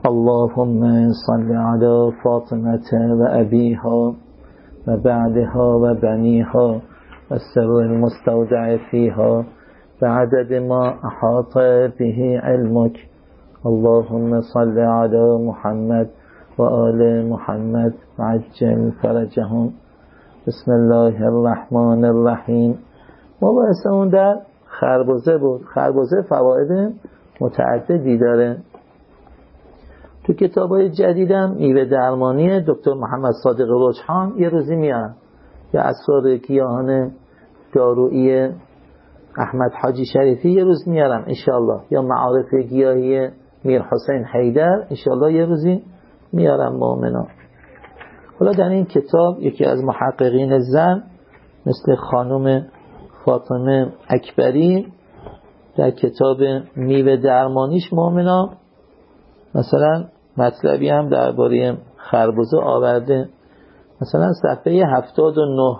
اللهم صل على فاطمة وأبيها وبعدها وبنيها والسر المستودع فيها بعدد ما أحاط به علمك. اللهم صل على محمد وآل محمد وعجل فرجهم. بسم الله الرحمن الرحیم. ما بحثمون در خربزه بود. خربزه فواید متعددی داره. تو کتابای جدیدم میوه درمانی دکتر محمد صادق رجحان یه روزی میارن، یا اسرار گیاهان دارویی احمد حاجی شریفی یه روز میارم انشالله، یا معارف گیاهی میر حسین حیدر انشالله یه روزی میارم مؤمنا. حالا در این کتاب یکی از محققین زن مثل خانم فاطمه اکبری در کتاب میوه درمانیش مؤمنا مثلا مطلبی هم درباره خربزه آورده. مثلا صفحه 79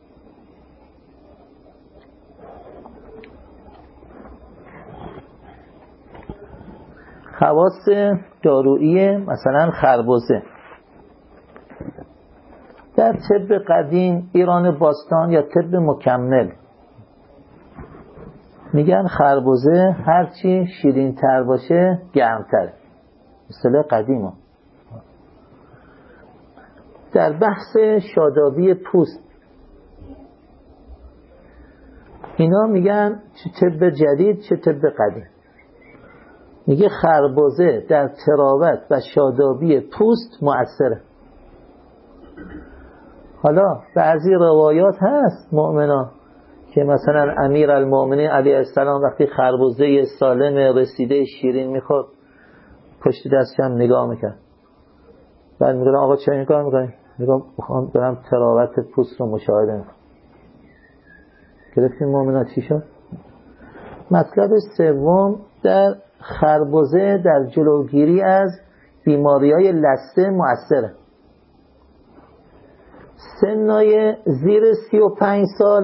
خواص دارویی مثلا خربزه. در طب قدیم ایران باستان یا طب مکمل میگن خربزه هرچی شیرین تر باشه گرمتره. اصطلاح قدیمه. در بحث شادابی پوست اینا میگن چه طب جدید چه طب قدیم، میگه خربزه در تراوت و شادابی پوست مؤثره. حالا بعضی روایات هست مؤمنا که مثلا امیر المؤمنین علیه السلام وقتی خربزه سالم رسیده شیرین میخورد پشت دستش هم نگاه میکرد، بعد میگه آقا چه این کار میکنی؟ میگم بخوام برم تراوت پوست رو مشاهده میکنم. گرفتیم مؤمنا چی شد؟ مطلب سوم در خربزه در جلوگیری از بیماری‌های لثه مؤثره. سنای زیر 35 سال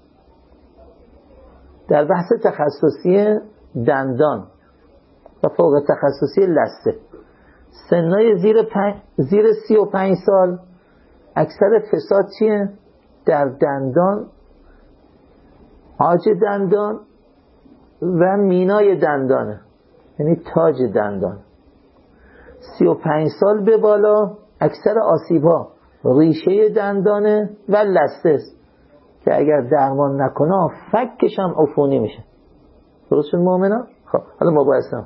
در بحث تخصصی دندان و فوق تخصصی لثه، سنای زیر 35 سال اکثر فساد چیه؟ در دندان، عاج دندان و مینای دندانه، یعنی تاج دندان. 35 سال به بالا اکثر آسیب‌ها ریشه دندانه و لثه است که اگر درمان نکنه فکش هم عفونی میشه. درست شد مؤمنا؟ خب حالا مباحثم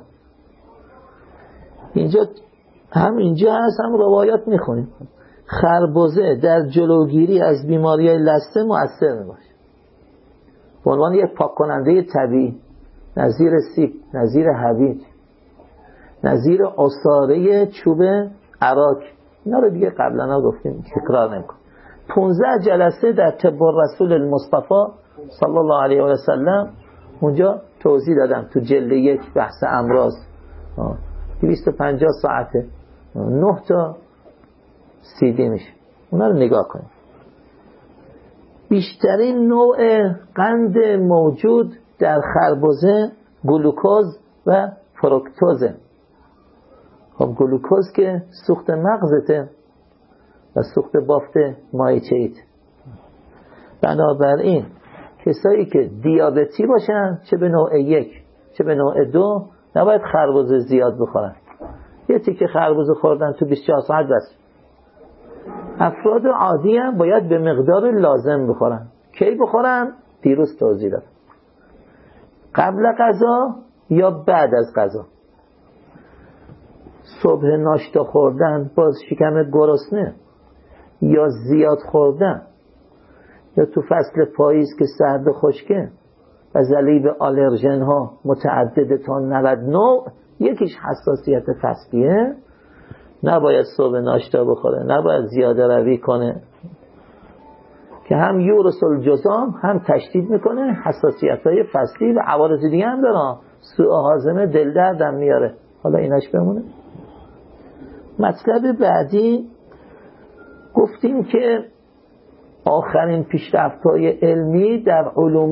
اینجا هست، هم روایات میخونیم. خربزه در جلوگیری از بیماری‌های لثه مؤثر میباشه به عنوان یک پاک کننده طبیعی، نظیر سیب، نظیر حویج، نظیر عصاره چوب عراق. اینا رو دیگه قبلا گفتیم تکرار نمی‌کنم. 15 جلسه در طب الرسول المصطفى صلی الله علیه و سلم اونجا توضیح دادم تو جلد 1 بحث امراض. 250 ساعته 9 تا CD میشه، اونا رو نگاه کنید. بیشترین نوع قند موجود در خربزه گلوکوز و فرکتوزه. خب گلوکوز که سوخت مغزته و سوخت بافت مایچه‌ایت. بنابراین کسایی که دیابتی باشن چه به نوع 1 چه به نوع 2 نباید خربزه زیاد بخورن. یه تیکه خربزه خوردن تو 24 ساعت بس. افراد عادی هم باید به مقدار لازم بخورن. کی بخورن؟ دیروز توضیح دادم. قبل غذا یا بعد از غذا. صبح ناشتا خوردن باز شکم گرسنه یا زیاد خوردن، یا تو فصل پاییز که سرد و خشکه و ذلیب آلرژن ها متعدد تا 99 یکیش حساسیت فصلیه، نباید صبح ناشتا بخوره، نباید زیاده روی کنه که هم یورس الجزام هم تشدید میکنه حساسیت های فصلی و عوارض دیگه هم داره، سوء هاضمه، دل دردم میاره. حالا ایناش بمونه. مطلب بعدی گفتیم که آخرین پیشرفت‌های علمی در علوم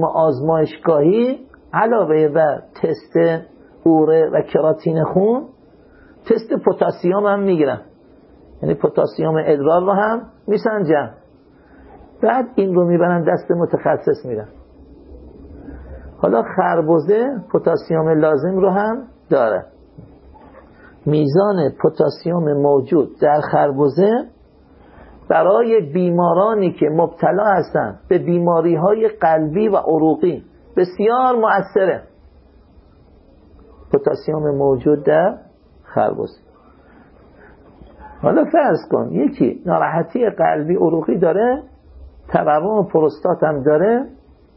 آزمایشگاهی علاوه بر تست اوره و کراتین خون تست پتاسیم هم میگیرن، یعنی پتاسیم ادرار رو هم میسنجن، بعد این رو میبرن دست متخصص میرن. حالا خربزه پتاسیم لازم رو هم داره. میزان پتاسیم موجود در خربزه برای بیمارانی که مبتلا هستند به بیماری‌های قلبی و عروقی بسیار مؤثره. پتاسیم موجود در خربزه. حالا فرض کن یکی ناراحتی قلبی عروقی داره، تورم پروستات هم داره،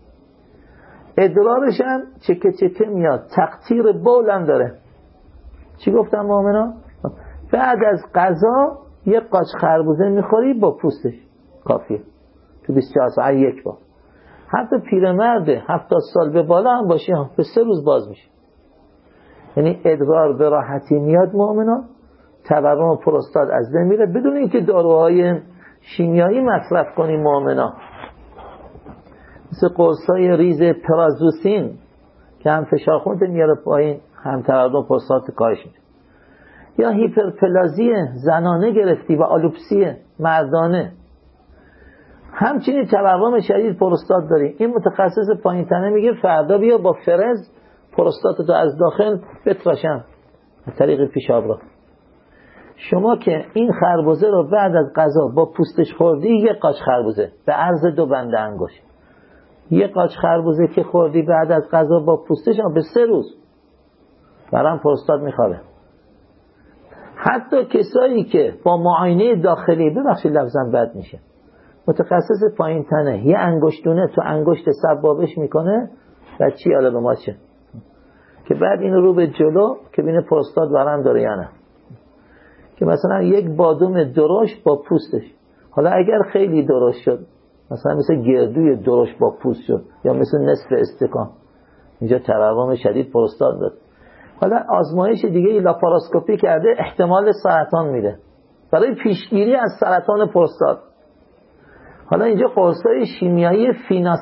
ادرارش هم چکه چکه میاد، تقطیر بول هم داره. چی گفتم مؤمنا؟ بعد از غذا یک قاچ خربوزه میخوری با پوستش، کافیه. تو 24 ساعت یک بار. حتی پیرمرد 70 سال به بالا هم باشی به 3 روز باز میشه. یعنی ادرار به راحتی میاد مؤمنا، تورم پروستات از بین میره بدون اینکه داروهای شیمیایی مصرف کنی مؤمنا. مثل قرصای ریز پرازوسین که هم فشار خونت میاره پایین، هم تورم پروستات کاهش میده. یا هیپرپلازی زنانه گرفتی و آلوپسی مردانه، همچنین تورم شدید پروستات داری، این متخصص پایین تنه میگه فردا بیا با فرز پروستاتتو از داخل بتراشم از طریق پیشاب را. شما که این خربزه رو بعد از غذا با پوستش خوردی، یک قاچ خربزه به عرض 2 بنده انگشت، یک قاچ خربزه که خوردی بعد از غذا با پوستش به 3 روز برام پروستات میخوابه. حتی کسایی که با معاینه داخلی، ببخشید لفظم بد میشه، متخصص پایین تنه یه انگشتونه تو انگشت سبابش میکنه و چی حالا به ما چه، که بعد این رو به جلو که بینه پروستات برام داره یا نه، که مثلا یک بادوم درشت با پوستش، حالا اگر خیلی درشت شد، مثلا مثل گردوی درشت با پوست شد یا مثل نصف استکان، اینجا تورم شدید پروستات داد. حالا آزمایش دیگه لاپاراسکوپی کرده، احتمال سرطان میده برای پیشگیری از سرطان پروستات. حالا اینجا قرصای شیمیایی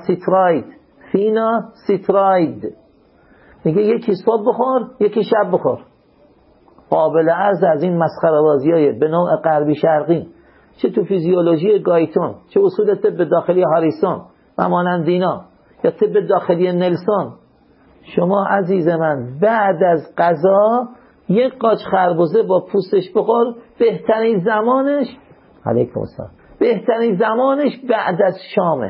فیناسیتراید میگه یکی صبح بخور یکی شب بخور. قابل عرض از این مسخره بازیای به نوع غربی شرقی، چه تو فیزیولوژی گایتون، چه اصول طب داخلی هاریسون و مانند اینا، یا طب داخلی نلسون، شما عزیز من بعد از غذا یک قاچ خربزه با پوستش بخور. بهترین زمانش علیکم السلام، بهترین زمانش بعد از شامه.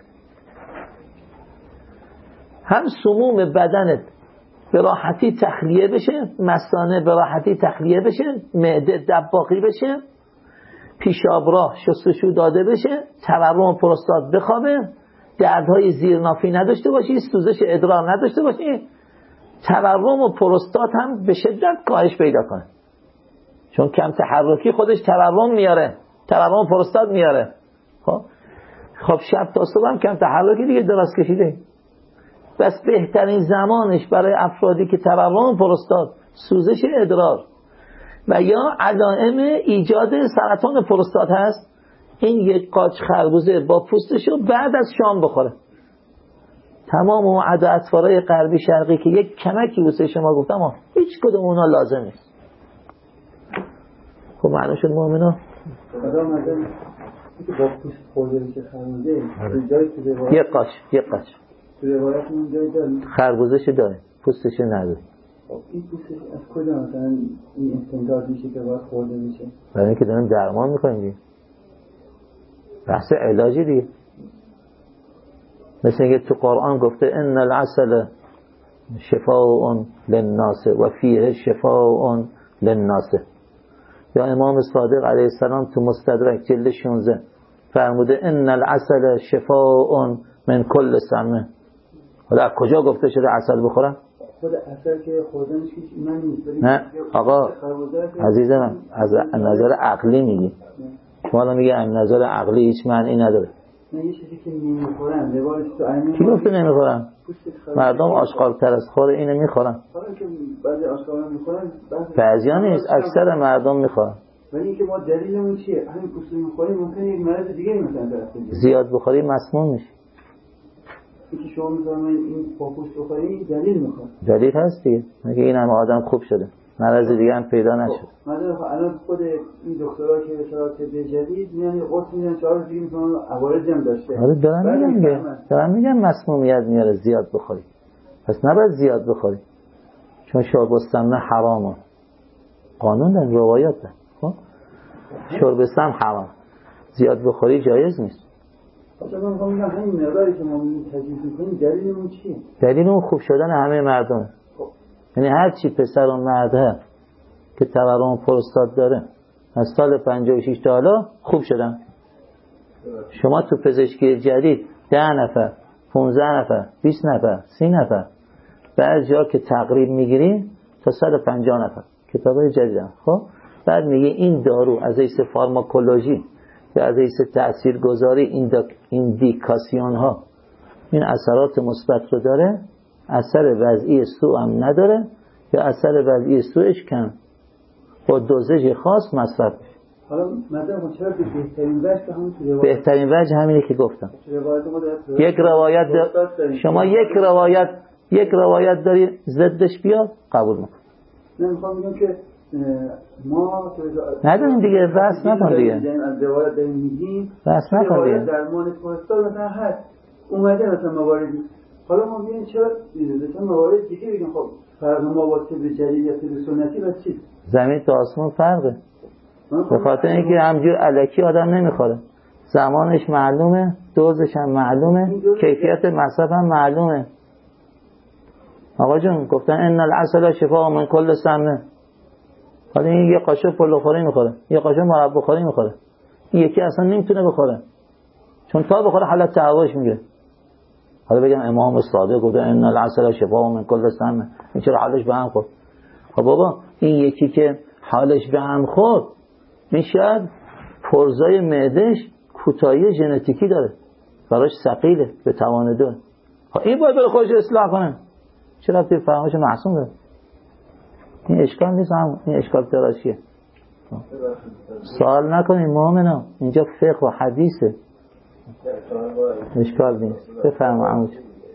هم سموم بدنت به راحتی تخلیه بشه، مثانه به راحتی تخلیه بشه، معده دباغی بشه، پیشاب راه شستشو داده بشه، تورم پروستات بخوابه، دردهای زیرنافی نداشته باشی، سوزش ادرار نداشته باشی، تورم و پروستات هم به شدت کاهش پیدا کنه. چون کم تحرکی خودش تورم میاره، تورم پروستات میاره. خب شب تا صبح هم کم تحرکی دیگه دراز کشیده. بس بهترین زمانش برای افرادی که تورم پروستات، سوزش ادرار و یا علائم ایجاد سرطان پروستات هست، این یک قاچ خربوزه با پوستشو بعد از شام بخوره. تمام اون عدا اطفارای غربی شرقی که یک کمکی واسه شما گفتم هیچ کدوم اونا لازم نیست. خب معنی شد مؤمنا؟ خدا مردم که با پوست خورده بشه خربوزه یک قاچ تو روایتمون جای داریم خربوزه‌شو داره، پوستشو نداره. این پوستش از کجا مثلا این استنتاج میشه که باید خورده بشه؟ برای اینکه داریم درمان میکنیم دیگه، بحث علاجی دیگه. مثل اینکه تو قرآن گفته ان العسل شفاء للناس و فیه شفاء للناس. یا امام صادق علیه السلام تو مستدرک جلد 16 فرموده ان العسل شفاء من کل سمه. حالا از کجا گفته شده عسل بخورن؟ خود عسل که خوردنش هیچ ایمانی نیست. نه آقا عزیز من، از نظر عقلی میگی. شما الان میگه از نظر عقلی هیچ معنی نداره. نه یه چیزی که نمیخورن روایش تو عینه کی گفته نمیخورن؟ مردم آشغال‌تر از خور اینو میخورن. حالا که بعضی آشغالا میخورن، بعضیا نیست، اکثر مردم میخورن. ولی اینکه ما دلیلمون چیه؟ همین پوست میخوریم ممکنه یک مرض دیگه مثلا طرف بگیره. زیاد بخوری مسموم میشی. اینکه شما میفرمایید این با پوست بخوری دلیل میخواد. دلیل هست دیگه. میگه این همه آدم خوب شده. مرض دیگه هم پیدا نشد. مثلا الان خود این دکترها که به صورت جدید میان قرص میدن 4 روز دیگه میتونن عوارضی هم داشته. آره دارن میگن مسمومیت میاره زیاد بخوری. پس نباید زیاد بخوری. چون شرب السمنه حرامه. قانون دارن، روایات دارن. خب شرب سم حرام. زیاد بخوری جایز نیست. مثلا من میگم همین مقداری که ما تجویز می‌کنیم دلیلمون چیه؟ دلیل اون خوب شدن همه مردم. یعنی هر چی پسر و مرده که تورم پروستات داره از سال 56 تا حالا خوب شدن. شما تو پزشکی جدید 10 نفر 15 نفر 20 نفر 30 نفر بعضی جا که تقریب میگیری تا 150 نفر کتابای جدیدن. خب بعد میگه این دارو از حیث فارماکولوژی یا از حیث تاثیرگذاری ایندیکاسیون ها این اثرات مثبت رو داره، اثر وضعی سو هم نداره یا اثر وضعی سوش کم، با دوزج خاص مصرف میشه. حالا مثلا چرا بهترین وجه همون تو بهترین وجه همینه که گفتم. یک روایت شما یک روایت داری ضدش بیاد قبول میکنه. نمیخوام بگم که ما نداریم دیگه، بحث نکن دیگه. از روایت داریم میگیم بحث نکن دیگه. درمان پروستات مثلا هست اومده مثلا مواردی. حالا ما میگیم چرا مثلا موارد دیگه بگیم خب فرق ما با طب جدید یا طب سنتی بس چی؟ زمین تا آسمون فرقه. به خاطر اینکه همجور الکی آدم نمیخوره. زمانش معلومه، دوزش هم معلومه، کیفیت مصرف هم معلومه. آقا جون گفتن ان العسل شفاء من کل سم. حالا این یه قاشق پلوخوری میخوره، یه قاشق مربا خوری میخوره. این یکی اصلا نمیتونه بخوره. چون تا بخوره حالت تعوش میگیره. حالا بگم امام صادق گفته ان العسل شفاء من کل سم. این چرا حالش به هم خورد؟ خب بابا این یکی که حالش به هم خورد این شاید پرزای معدهش کوتاهی ژنتیکی داره، براش ثقیله، به توان داره. این باید بره خودش اصلاح کنه. چرا توی فرمایش معصوم داره؟ این اشکال نیست، این اشکال تراشیه. سوال نکنید مؤمنا، اینجا فقه و حدیثه، اشکال نیست. بفرمایید.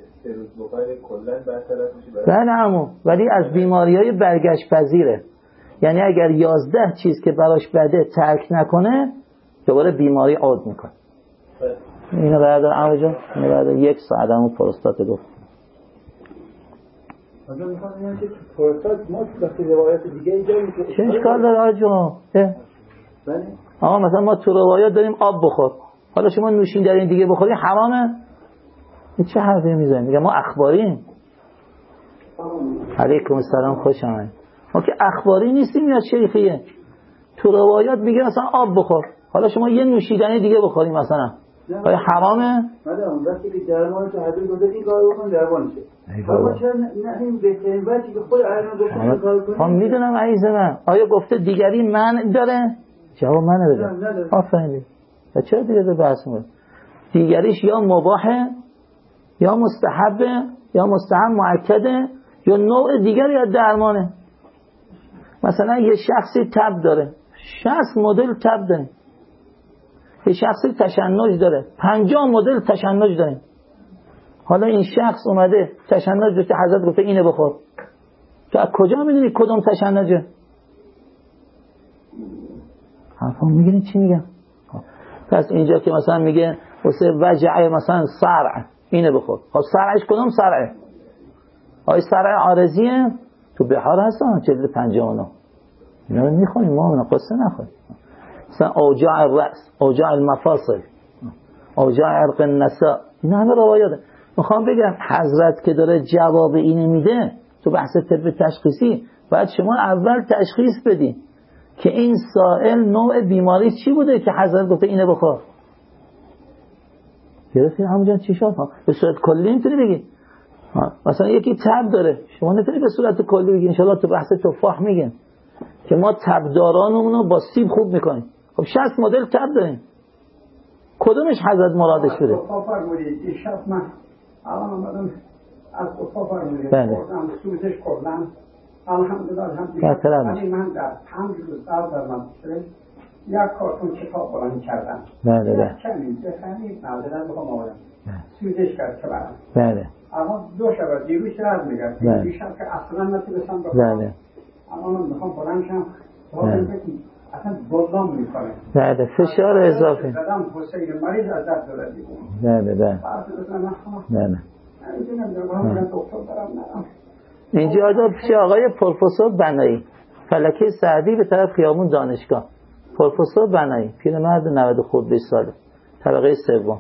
بله عمو، ولی از بیماری‌های برگشت پذیره. یعنی اگر 11 چیز که براش بده ترک نکنه دوباره بیماری عود میکنه. اینو بردار عمو جان، اینو بردار. 1 ساعت همون پروستات گفت. آجا میخوام بگم که پروستات ما تو روایات دیگه داریم که چه اشکال داره آجا؟ بله. آقا مثلا ما تو روایات داریم آب بخور، حالا شما نوشیدنی دیگه بخوری حرامه؟ این چه حرفی میزنید؟ میگه ما اخباریم. علیکم السلام، خوش آمدید. ما که اخباری نیستیم یا شیخیه. تو روایات میگه مثلا آب بخور، حالا شما یه نوشیدنی دیگه بخوری مثلا آیا حرامه؟ نه اون وقتی که درمان تو حدود گذاشت این کارو بکن درمان شه. حالا چرا نه این بهترین وجهی که خود علما گفتن کارو کنید. خب میدونم عزیز من، آیا گفته دیگری منع داره؟ جواب منو بده. آفرین. و چرا دیگه به بحث میاد؟ دیگریش یا مباحه یا مستحبه یا مستحب مؤکده یا نوع دیگری از درمانه. مثلا یه شخصی تب داره، 60 مدل تب داره. یه شخصی تشنج داره، 50 مدل تشنج داره. حالا این شخص اومده تشنج رو که حضرت گفته اینه بخور، تو از کجا میدونی کدوم تشنجه؟ حرفم میگیرین چی میگم؟ پس اینجا که مثلا میگه واسه وجع مثلا صرع اینه بخور، خب صرعش کدوم صرعه؟ آیا صرع عارضیه؟ تو بحار هستن جلد 59 اینا رو میخونیم، ما اون قصه نخونیم. مثلا اوجاع الرأس، اوجاع المفاصل، اوجاع عرق النساء، اینا همه روایاته. میخوام بگم حضرت که داره جواب اینو میده تو بحث طب تشخیصی، باید شما اول تشخیص بدی که این سائل نوع بیماری چی بوده که حضرت گفته اینو بخور. گرفتین همونجا چی شد؟ به صورت کلی میتونی بگی. مثلا یکی تب داره، شما نمیتونی به صورت کلی بگی. انشالله تو بحث تفاح میگن که ما تبدارانمون رو با سیب خوب میکنیم. خب 60 مدل تب داریم، کدومش حضرت مرادش بوده؟ این شب من الان اومدم از کفا فرمودید خوردم سوزش خوردم الحمدلله من در 5 روز در من یک کارتون کتاب بلند کردم. بله کمی بخرید نظرم بخوام آورم سوزش کرد که برم. بله اما 2 شب دیروز رد میگرد دیروز شب که اصلا نتونستم بخورم. بله اما من میخوام بلند شم اصلا بازدام میکنه. بله فشار اضافی. زدم حسین مریض از دست داره دیگه. بله. اینجا آدم پیش آقای پروفسور بنایی، فلکه سعدی به طرف خیابون دانشگاه. پروفسور بنایی، پیرمرد 90 خورده ساله، طبقه سوم.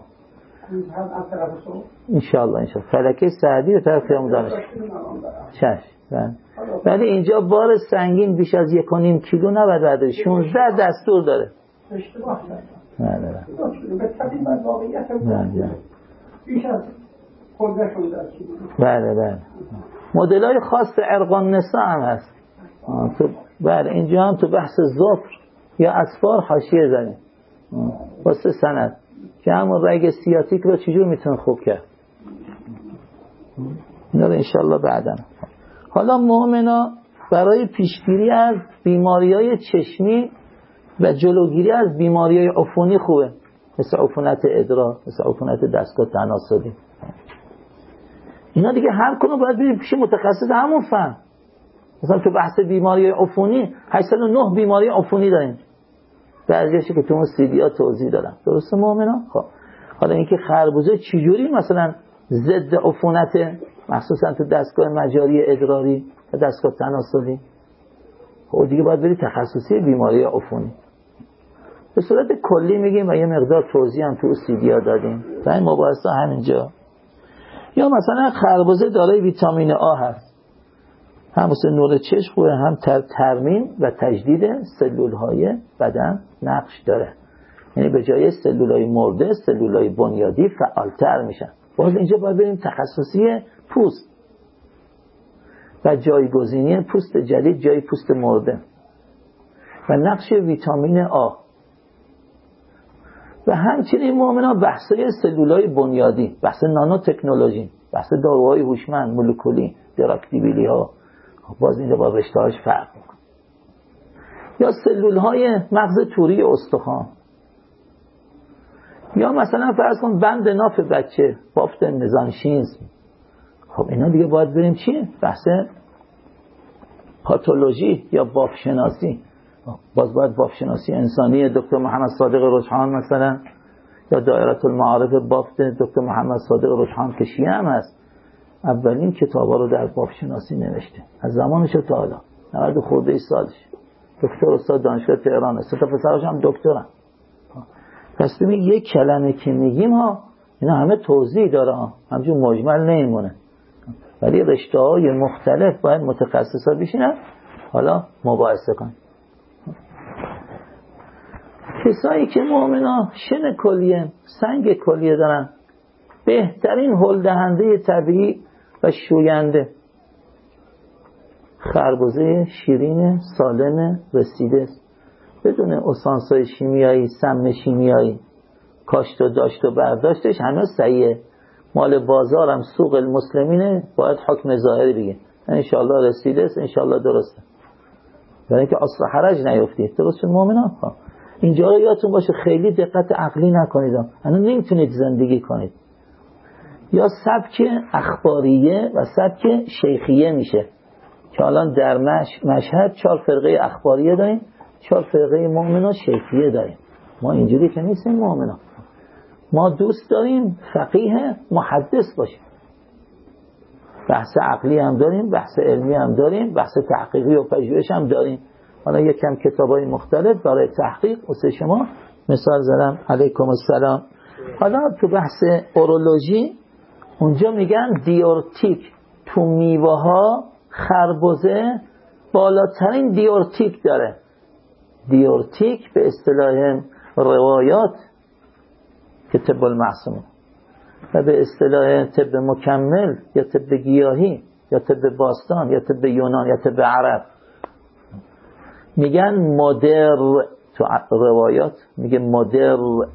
انشالله فلکه سعدی به طرف خیابون دانشگاه. چشم. ولی اینجا بار سنگین بیش از 1.5 کیلو نباید برداری. 16 دستور داره. اشتباه کردم. به طبیب واقعیت بیش از خورده شده کیلو. بله. مدل‌های خاص ارقان نساء هم هست. تو بله اینجا هم تو بحث ظفر یا اسفار حاشیه زنیم. واسه سند که همون رگ سیاتیک رو چجور میتونه خوب کرد. اینا رو انشالله بعداً. حالا مؤمنا برای پیشگیری از بیماری‌های چشمی و جلوگیری از بیماری‌های عفونی خوبه، مثل عفونت ادرار، مثل عفونت دستگاه تناسلی. اینا دیگه هر کدوم باید بریم پیش متخصص همون فن. مثلا تو بحث بیماری‌های عفونی 809 بیماری عفونی داریم. بعضیاشو که تو اون سیدی‌ها توضیح دادم. درسته مؤمنا؟ خب حالا اینکه خربوزه چجوری مثلا ضد عفونت، مخصوصا تو دستگاه مجاری ادراری و دستگاه تناسلی، خب دیگه باید بری تخصصی بیماری عفونی. به صورت کلی میگیم و یه مقدار توضیح هم تو سیدی‌ها دادیم. تا این مباحث همینجا. یا مثلا خربوزه دارای ویتامین آ هست، هم مثل نور چشم خوبه، هم ترمیم و تجدید سلول‌های بدن نقش داره. یعنی به جای سلول‌های مرده سلول‌های بنیادی فعالتر میشن. باز اینجا باید بریم تخصصی پوست و جایگزینی پوست جدید جای پوست مرده و نقش ویتامین آ و همچنین مؤمنا بحث‌های سلول‌های بنیادی، بحث نانو تکنولوژی، بحث داروهای هوشمند، مولکولی، دراکتیبیلی ها. باز اینجا با رشته‌هاش فرق می‌کنه. یا سلول‌های مغز توری استخوان، یا مثلا فرض کن بند ناف بچه، بافت مزانشینزم. خب اینا دیگه باید بریم چی؟ بحث پاتولوژی یا بافت شناسی. باز باید بافت شناسی انسانی دکتر محمد صادق رجحان مثلا، یا دایره المعارف بافت دکتر محمد صادق رجحان که شیعه هم هست، اولین کتابا رو در بافت شناسی نوشته از زمانش تا حالا 90 خورده سالش. دکتر استاد دانشگاه تهران، سه تا پسرش هم دکترن. پس ببین یک کلمه که میگیم اینا همه توضیح داره، همچون مجمل نمیمونه. ولی رشته‌های مختلف باید متخصصا بشینن حالا مباحثه کنن. کسایی که مؤمنا شن کلیه، سنگ کلیه دارن، بهترین هل دهنده طبیعی و شوینده خربزه شیرین سالم رسیده است، بدون اسانس‌های شیمیایی، سم شیمیایی، کاشت و داشت و برداشتش همه صحیحه. مال بازارم سوق المسلمینه، باید حکم ظاهری بگیم انشالله رسیده است، انشالله درسته، برای اینکه اصل حرج نیفتید. درسته مؤمنان؟ اینجا رو یادتون باشه خیلی دقت عقلی نکنید، انا نمیتونید زندگی کنید. یا سبک اخباریه و سبک شیخیه میشه که الان در مشهد 4 فرقه اخباریه داریم، 4 فرقه مؤمنان شیخیه داریم. ما اینجوری که نیستیم مؤمنان. ما دوست داریم فقیه محدث باشیم، بحث عقلی هم داریم، بحث علمی هم داریم، بحث تحقیقی و پژوهش هم داریم. حالا یکم کتابای مختلف برای تحقیق واسه شما مثال زدم. علیکم السلام. حالا تو بحث اورولوژی اونجا میگن دیورتیک، تو میوه ها خربزه بالاترین دیورتیک داره. دیورتیک به اصطلاح روایات که طب المعصوم و به اصطلاح طب مکمل یا طب گیاهی یا طب باستان یا طب یونان یا طب عرب میگن مدر. تو روایات میگه مدر.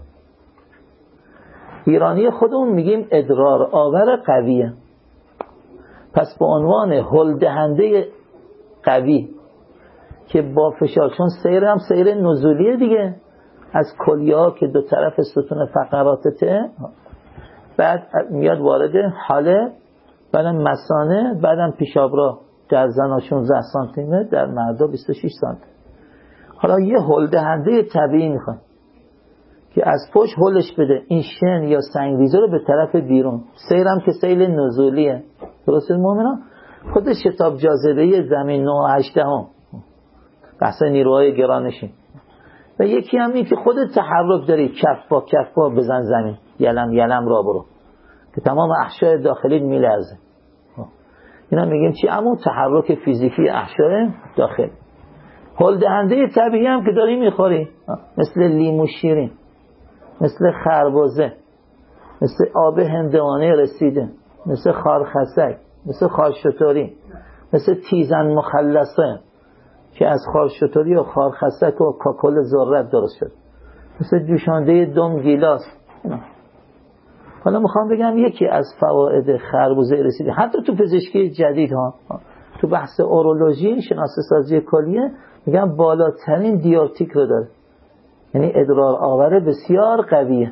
ایرانی خودمون میگیم ادرار آور قویه. پس به عنوان هل دهنده قوی که با فشار، چون سیر هم سیر نزولیه دیگه از کلیه ها که دو طرف ستون فقراتته، بعد میاد وارد حاله، بعدم مثانه، بعدم پیشاب راه در زنها 16 سانتی متر، در مردا 26 سانتی. حالا یه هل دهنده طبیعی میخواد که از پشت هلش بده، این شن یا سنگریزه رو به طرف بیرون. سیرم که سیل نزولیه، درست مومنا؟ خود شتاب جاذبه زمین 9.8 بحث نیروهای گرانشین. و یکی هم این که خودت تحرک داری، کف با بزن زمین، یلم را برو که تمام احشای داخلی میلرزه. اینا میگیم چی؟ اما تحرک فیزیکی احشای داخل. هل دهنده طبیعی هم که داری میخوری، مثل لیمو شیرین، مثل خربزه، مثل آب هندوانه رسیده، مثل خارخسک، مثل خارشتوری، مثل تیزن مخلصه که از خارشتوری و خارخسک و کاکل ذرت درست شد، مثل جوشانده دم گیلاس. حالا میخوام بگم یکی از فواید خربزه رسیده، حتی تو پزشکی جدید ها، تو بحث اورولوژی، شناسایی سازی کلیه، میگم بالاترین دیورتیک رو داره، یعنی ادرار آور بسیار قویه،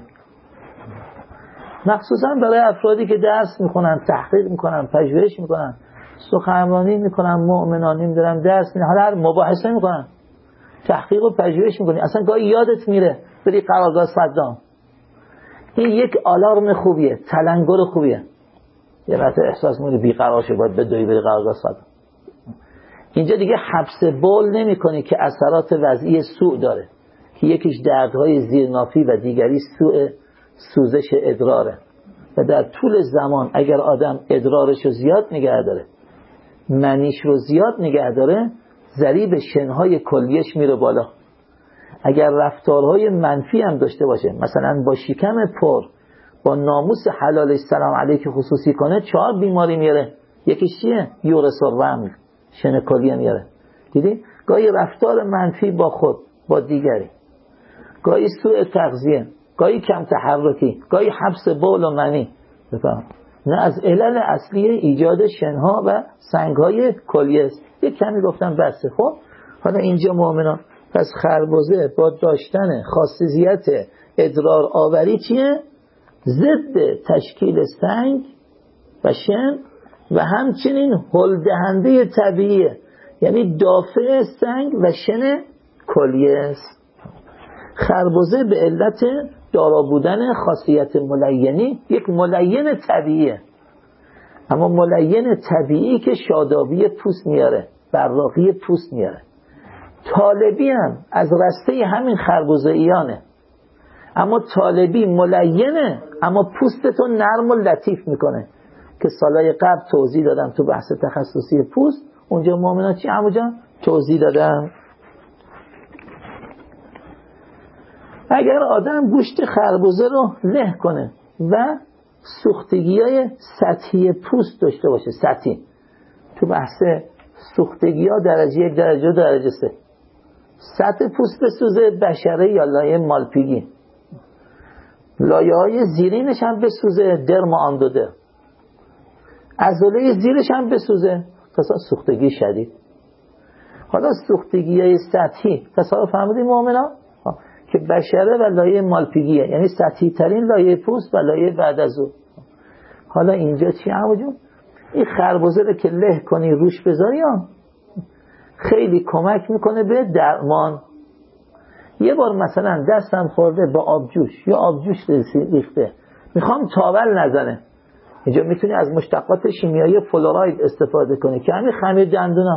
مخصوصا برای افرادی که درس میکنن، تحقیق میکنن، پژوهش میکنن، سخنرانی میکنن، مؤمنانی میدارن، درس میکنن، حالا مباحثه میکنن، تحقیق و پژوهش میکنی، اصلا گاهی یادت میره بری قرارگاه صدام. این یک آلارم خوبیه، تلنگر خوبیه. یه وقت احساس میکنی بیقرار شد باید بدوی بری قرارگاه صدام. اینجا دیگه حبس بول نمی کنی که اثرات وضعی سوء داره که یکیش دردهای زیرنافی و دیگری سوزش ادراره. و در طول زمان اگر آدم ادرارش رو زیاد نگه داره، منیش رو زیاد نگه داره، ضریب شنهای کلیش میره بالا. اگر رفتارهای منفی هم داشته باشه، مثلا با شکم پر، با ناموس حلالش سلام علیک خصوصی کنه، 4 بیماری میاره. یکیش چیه؟ یورس الرمل، شن کلیه میاره. دیدی؟ گاهی رفتار منفی با خود، با دیگری، گاهی سوء تغذیه، گاهی کم تحرکی، گاهی حبس بول و منی. بفهم؟ نه از علل اصلی ایجاد شنها و سنگهای کلیه است. یک کمی گفتم بسه. خب حالا اینجا مؤمنان، پس خربزه با داشتن خاصیت ادرار آوری چیه؟ ضد تشکیل سنگ و شن و همچنین هل دهنده طبیعیه، یعنی دافع سنگ و شن کلیه است. خربزه به علت دارا بودن خاصیت ملینی یک ملین طبیعیه، اما ملین طبیعی که شادابی پوست میاره، براقی پوست میاره. طالبی هم از رسته همین خربزه‌ایانه، اما طالبی ملینه اما پوستتو نرم و لطیف میکنه که سالهای قبل توضیح دادم تو بحث تخصصی پوست. اونجا مؤمنان چی عمو جان توضیح دادم؟ اگر آدم گوشت خربزه رو له کنه و سوختگی‌های سطحی پوست داشته باشه، سطحی، تو بحث سوختگی‌ها درجه 1، درجه 2، درجه 3، سطح پوست بسوزه، بشره یا لایه مالپیگی، لایه‌های زیرینش هم بسوزه، درم و آندودر، عضله زیرش هم بسوزه، تصادف سوختگی شدید. حالا سوختگی‌های سطحی تصادف فهمیدیم مؤمنا که بشره و لایه مالپیگیه، یعنی سطحی ترین لایه پوست و لایه بعد از اون. حالا اینجا چی عمو جون؟ این خربزه رو که له کنی روش بذاری خیلی کمک میکنه به درمان. یه بار مثلا دستم خورده با آبجوش یا آبجوش ریخته، میخوام تاول نزنه، اینجا میتونی از مشتقات شیمیایی فلوراید استفاده کنی که همین خمیر دندونا،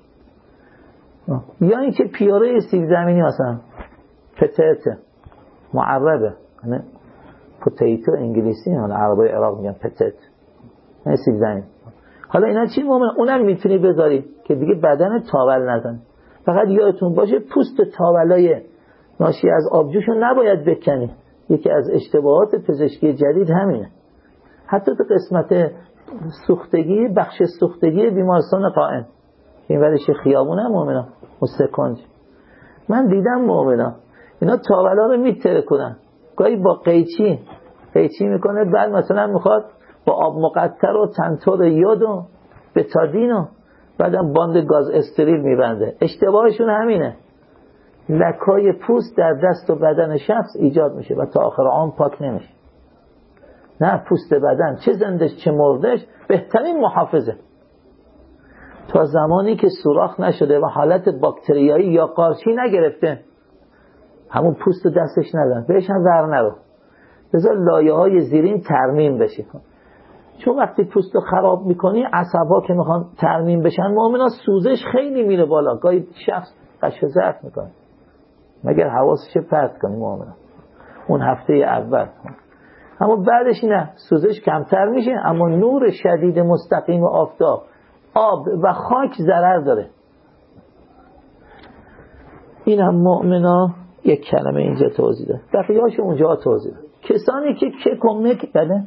یا اینکه پیاره سیب زمینی مثلا پتیت معربه، یعنی پتیتو انگلیسی، حالا عربای عراق میگن پتیت، یعنی سیب زمینی. حالا اینا چی مومن؟ اونم میتونی بذاری که دیگه بدن تاول نزن. فقط یادتون باشه پوست تاولای ناشی از آبجوشو نباید بکنی. یکی از اشتباهات پزشکی جدید همینه. حتی تو قسمت سوختگی، بخش سوختگی بیمارستان قائم، این ورش خیابونه مومنا مستکنج، من دیدم مومنا اینا تاولا رو میتره کنن، گاهی با قیچی میکنه، بعد مثلا میخواد با آب مقطر و تنتور یود و بتادین و بعدم باند گاز استریل میبنده. اشتباهشون همینه، لکای پوست در دست و بدن شخص ایجاد میشه و تا آخر عمر پاک نمیشه. نه، پوست بدن چه زندش چه مردش بهترین محافظه. تا زمانی که سوراخ نشده و حالت باکتریایی یا قارچی نگرفته همون پوست دستش ندارن، بهش هم ور نرو، بذار لایه های زیرین ترمیم بشه. چون وقتی پوست رو خراب میکنی عصبها که میخوان ترمیم بشن مؤمنا سوزش خیلی میره بالا، گاهی شخص قش ضعف میکنه مگر حواسش پرت کنی مؤمنا اون هفته اول. اما بعدش نه، سوزش کمتر میشه اما نور شدید مستقیم آفتاب، آب و خاک ضرر داره. این هم مؤمنا یک کلمه اینجا توضیح ده، بقیه‌اش اونجا توضیح ده. کسانی که کمک بده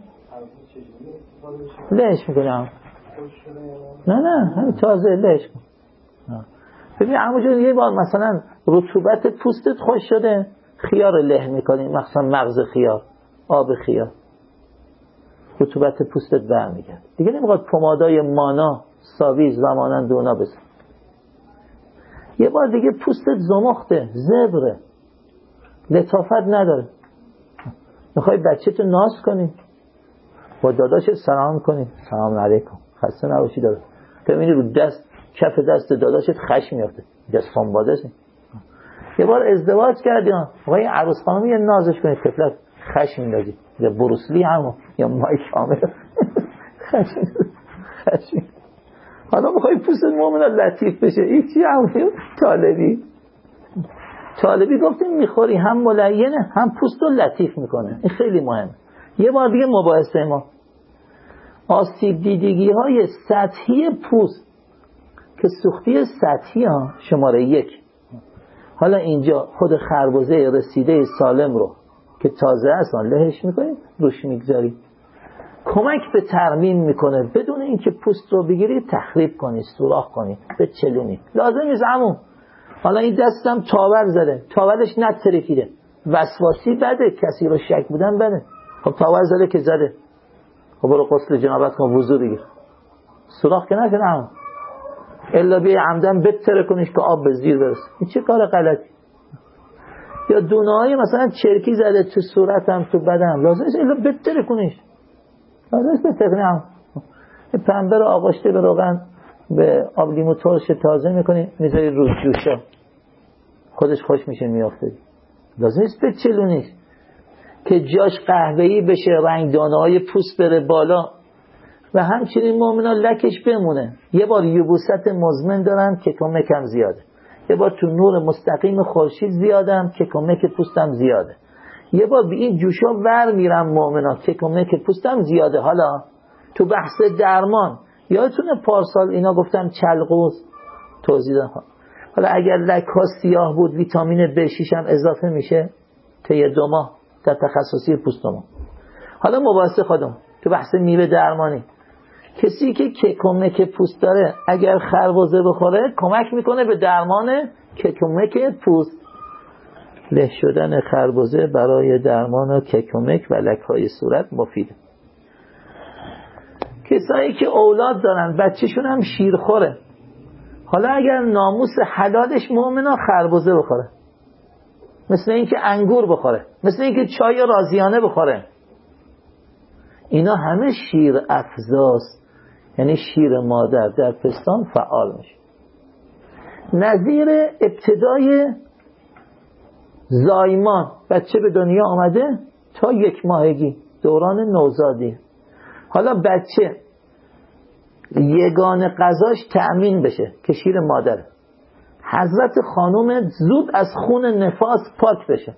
لهش میکنم، نه همین تازه لهش کن. ببین همونجور یه بار مثلا رطوبت پوستت خوش شده خیار له میکنی، مثلا مغز خیار، آب خیار، رطوبت پوستت برمیگرد دیگه. نمیخواد پمادای مانا، ساویز و مانند اونا بزن. یه بار دیگه پوستت زمخته، زبره، لطافت نداره، میخوای بچه تو ناز کنی، با داداشت سلام کنی، سلام علیکم خسته نباشی داره، ببینی رو دست کف دست داداشت خشم میافته، دست خانواده شد. یه بار ازدواج کردی آقای عروس خانم یه نازش کنی، طفلت خشم میندازی، یا بروسلی همون یا مایک عامر خشم. حالا میخوای پوست مؤمن لطیف بشه، این چی همون طالبی گفتیم میخوری هم ملینه هم پوست رو لطیف میکنه، این خیلی مهمه. یه بار دیگه مباحثه ما آسیب دیدگی های سطحی پوست که سوختی سطحی ها شماره 1. حالا اینجا خود خربزه رسیده سالم رو که تازه اصلا لهش میکنیم روش میگذاریم، کمک به ترمیم میکنه بدون اینکه پوست رو بگیری تخریب کنی، سوراخ کنی، بچلونی. لازم نیست عمو حالا این دستم تاول زده، تاولش نترکیده، وسواسی بده، کسی رو شک بودن بده. خب تاول زده که زده، خب برو غسل جنابت کن، وضو بگیر، سوراخ که نکنه عمو، الا بیای عمدن بتره کنیش که آب به زیر برسه. این چه کار غلطی. یا دونه‌های مثلا چرکی زده تو صورتم تو بدنم، لازم نیست الا بتره کنیش، لازم نیست بتره کنی. پنبه رو آغشته به روغن به آب لیمو ترش تازه میکنی میذاری رو جوشا، خودش خوش میشه میافته. لازم نیست بچلونیش که جاش قهوه‌ای بشه، رنگ دانه‌های پوست بره بالا و همچنین مؤمنا لکش بمونه. یه بار یبوست مزمن دارم که کمکم زیاده، یه بار تو نور مستقیم خورشید زیادم که کمک پوستم زیاده، یه بار به این جوشا ور میرم مؤمنا که کمک پوستم زیاده. حالا تو بحث درمان یادتونه پارسال اینا گفتم چلقوز توضیح دادم. حالا اگر لک ها سیاه بود ویتامین B6 هم اضافه میشه طی 2 ماه در تخصصی پوستمون. حالا مباحث خودم تو بحث میوه درمانی، کسی که کمک پوست داره اگر خربزه بخوره کمک میکنه به درمان کمک پوست. له شدن خربزه برای درمان و کمک و لک‌های صورت مفیده. کسایی که اولاد دارن بچه‌شون هم شیرخوره، حالا اگر ناموس حلالش مؤمنا خربزه بخوره، مثل این که انگور بخوره، مثل این که چای رازیانه بخوره، اینا همه شیر افزاست، یعنی شیر مادر در پستان فعال میشه. نظیر ابتدای زایمان، بچه به دنیا آمده تا 1 ماهگی دوران نوزادی. حالا بچه یگانه غذاش تأمین بشه که شیر مادره، حضرت خانم زود از خون نفاس پاک بشه،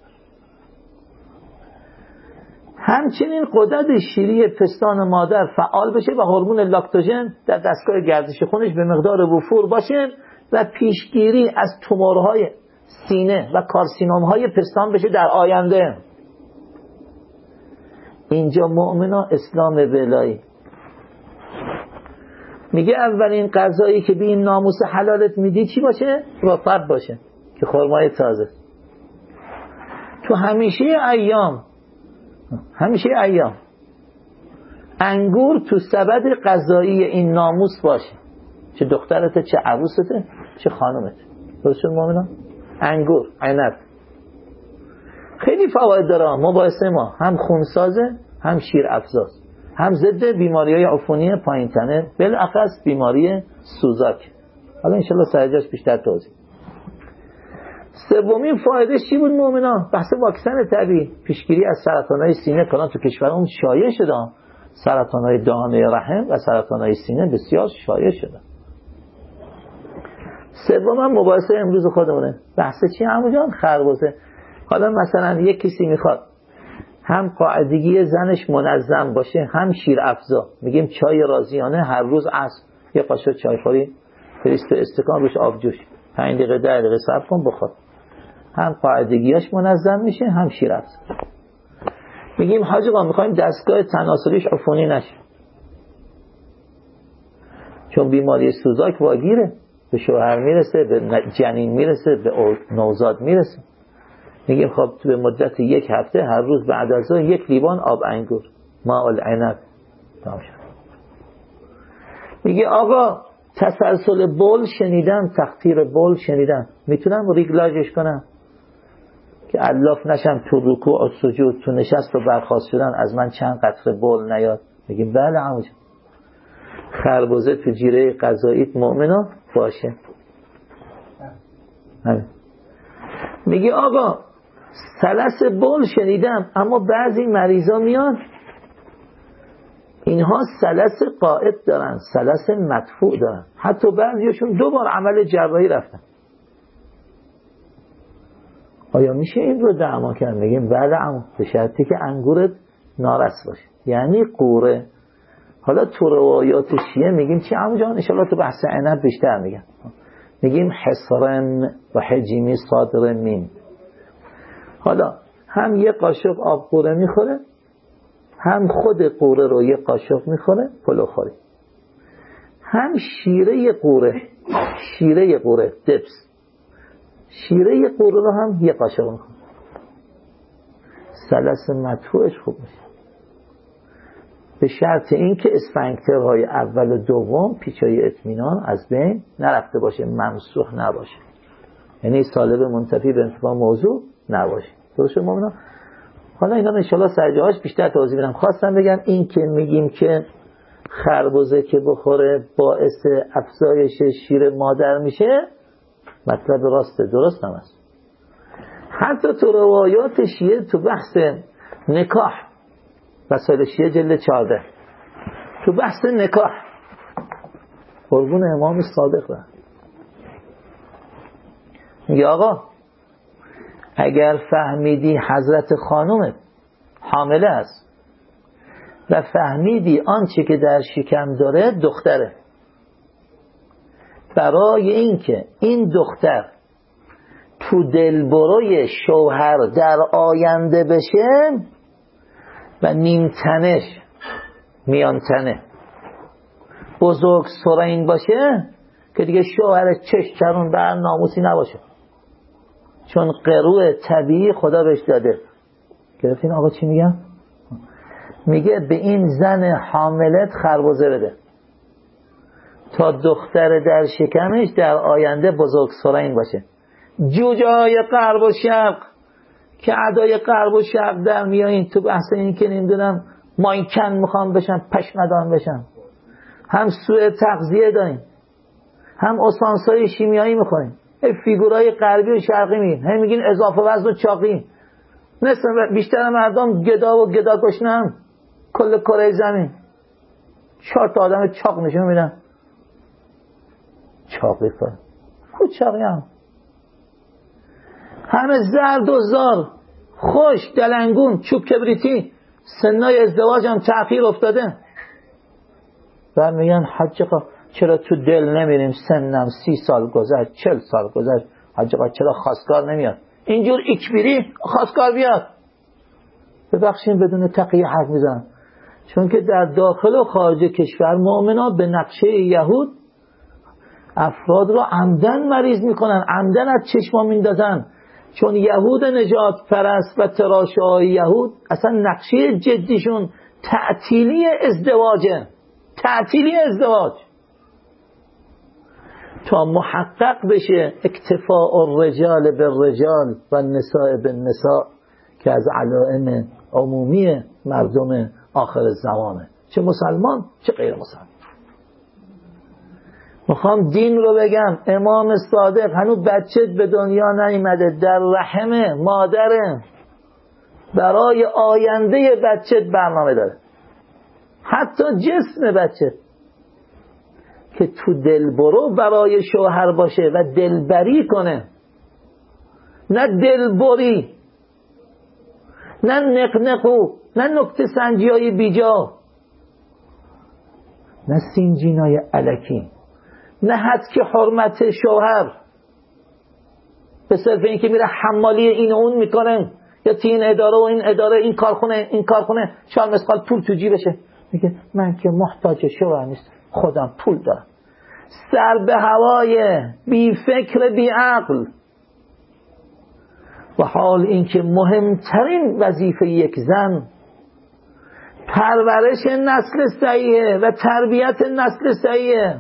همچنین غدد شیری پستان مادر فعال بشه و هورمون لاکتوژن در دستگاه گردش خونش به مقدار وفور باشه و پیشگیری از تومورهای سینه و کارسینوم‌های پستان بشه در آینده. اینجا مؤمنا اسلام ولایی میگه اولین غذایی که به این ناموس حلالت میدی چی باشه؟ رطب باشه که خرمای تازه. تو همیشه ایام انگور تو سبد غذایی این ناموس باشه، چه دخترته چه عروسته چه خانومته. درست مؤمنا؟ انگور، عنب خیلی فواید داره. مباحثه ما هم خونسازه هم شیر افزاست. هم ضد بیماری‌های عفونی پایین تنه، بالاخص بیماری سوزاک. حالا انشالله سرجاش بیشتر توضیح. سومین فایده چی بود مؤمنان؟ بحث واکسن طبیعی، پیشگیری از سرطان‌های سینه کلان تو کشورمون شایع شده. سرطان‌های دهانه رحم و سرطان‌های سینه بسیار شایع شده. سوم مباحثه امروز خودمونه. بحث چی عمو جان؟ خربزه. حالا مثلا یک کسی میخواد هم قاعدگی زنش منظم باشه، هم شیر افزا، میگیم چای رازیانه هر روز عصر یه قاشق چایخوری فریست تو استکان روش آب جوش 5 دقیقه 10 دقیقه صبر کن بخور، هم قاعدگیاش منظم میشه هم شیر افزا. میگیم حاج آقا میخوایم دستگاه تناسلیش عفونی نشه، چون بیماری سوزاک واگیره، به شوهر میرسه، به جنین میرسه، به نوزاد میرسه. میگیم خب تو به مدت 1 هفته هر روز بعد از ظهر 1 لیوان آب انگور ماء العنب باشه. میگه آقا تسلسل بول شنیدم، تخطیر بول شنیدم، میتونم ریگلاژش کنم که علاف نشم تو رکوع و سجود، تو نشست و برخاست شدن از من چند قطره بول نیاد. میگیم بله عمو جان، خربزه تو جیره غذاییت مؤمنا باشه. همین. میگه آقا سلس بول شنیدم، اما بعضی مریضا میان اینها سلس قائد دارن، سلس مدفوع دارن، حتی بعضیشون 2 بار عمل جراحی رفتن. آیا میشه این رو دعما کرد؟ میگیم بله عمو، به شرطی که انگورت نارس باشه، یعنی قوره. حالا تو روایات شیعه میگیم چی عمو جان؟ ان شاء الله تو بحث عنب بیشتر میگیم حصرن و حجیمی صادر مین. حالا هم 1 قاشق آب قوره میخوره، هم خود قوره رو 1 قاشق میخوره پلو خوری، هم شیره قوره دبس، شیره قوره رو هم 1 قاشق میخوره. سلس مدفوعش خوب میشه، به شرط این که اسفنکترهای اول و دوم پیچای اطمینان از بین نرفته باشه، ممسوح نباشه، یعنی سالب منتفی به انتفاع موضوع نباشه. درسته مؤمنان؟ حالا اینا انشالله سرجاهاش بیشتر توضیح بدم. خواستم بگم این که میگیم که خربزه که بخوره باعث افزایش شیر مادر میشه، مطلب راسته، درست هم است. حتی تو روایات شیعه تو بحث نکاح، وسائل شیعه جلد 14، تو بحث نکاح قربون امام صادق رفت، میگه آقا اگر فهمیدی حضرت خانومت حامله است و فهمیدی آنچه که در شکم داره دختره، برای اینکه این دختر تو دلبروی شوهر در آینده بشه و نیمتنش میان تنه بزرگ سرین باشه که دیگه شوهر چش کرون بر ناموسی نباشه، چون قروع طبیعی خدا بهش داده. گرفتین آقا چی میگم؟ میگه به این زن حاملت خربزه بده تا دختر در شکمش در آینده بزرگ سرین باشه. جوجه های غرب و شرق که ادای غرب و شرق در میایین تو بحث این که نمیدونم ماینکن میخوام بشن، پشمدان بشن، هم سوء تغذیه داریم، هم اسانسای شیمیایی میخوریم، فیگورای غربی و شرقی میگیم، هم میگین اضافه وزن و چاقی. بیشتر مردم گدا و گدا گشنن کل کره زمین 4 تا آدم چاق نشون میدن. چاقی کن خود چاقی هم همه زرد و زار، خوش دلنگون، چوب کبریتی، سنای ازدواج هم تأخیر افتاده. و میگن حجقا چرا تو دل نمیریم، سنم 30 سال گذشت 40 سال گذشت، حجقا چرا خواستگار نمیاد؟ اینجور اکبری خواستگار بیاد. ببخشین بدون تقیه حرف میزنم، چون که در داخل و خارج کشور مؤمنا به نقشه یهود افراد رو عمدن مریض میکنن، عمدن از چشما میندازن، چون یهود نجات پرست و تراشه‌های یهود اصلا نقشه جدیشون تعطیلی ازدواجه، تعطیلی ازدواج تا محقق بشه اکتفاء الرجال بالرجال و النساء بالنساء که از علائم عمومی مردم آخر زمانه. چه مسلمان چه غیر مسلمان. میخوام دین رو بگم. امام صادق هنوز بچه به دنیا نیامده، در رحم مادره، برای آینده بچه برنامه داره. حتی جسم بچه که تو دلبرو برای شوهر باشه و دلبری کنه، نه دلبری، نه نقنقو، نه نکته سنجی های بیجا، نه سینجینای الکی، نه حد که حرمت شوهر به صرف این که میره حمالی این و اون میکنه، یا تی این اداره و این اداره، این کارخونه شاید مسخال پول تو جیبشه، میگه من که محتاج شوهر نیست، خودم پول دارم. سر به هوای، بی فکر بی عقل. و حال این که مهمترین وظیفه یک زن پرورش نسل صحیحه و تربیت نسل صحیحه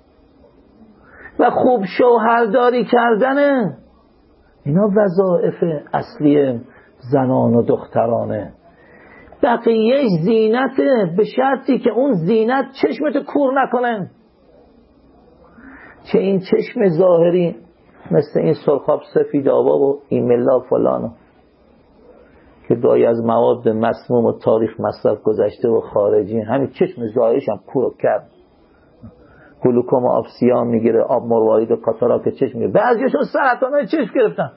و خوب شوهرداری کردنه. اینا وظایف اصلی زنان و دخترانه. بقیهش زینته، به شرطی که اون زینت چشمت کور نکنه. چه این چشم ظاهری مثل این سرخاب سفید آبا و ایمیلا و فلانو که دایی از مواد مسموم و تاریخ مصرف گذشته و خارجی، همین چشم ظاهریش هم کور کرد. گلوکوم آب سیاه میگیره، آب مروارید و کاتاراک چشم میگیره، بعضیشون سرطان چشم گرفتن.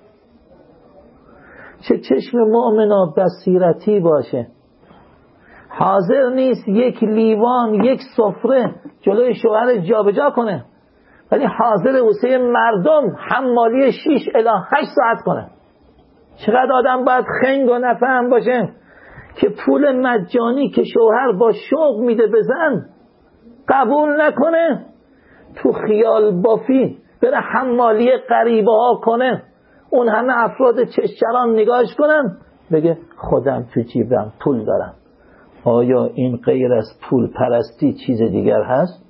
چه چشم مؤمنا بصیرتی باشه، حاضر نیست یک لیوان یک سفره جلوی شوهر جابجا کنه، ولی حاضر واسه مردم حمالی 6 الی 8 ساعت کنه. چقدر آدم باید خنگ و نفهم باشه که پول مجانی که شوهر با شوق میده به زن قبول نکنه، تو خیال بافی بره حمالی غریبه ها کنه، اون همه افراد چشچران نگاهش کنن، بگه خودم تو جیبم پول دارم. آیا این غیر از پول پرستی چیز دیگر هست؟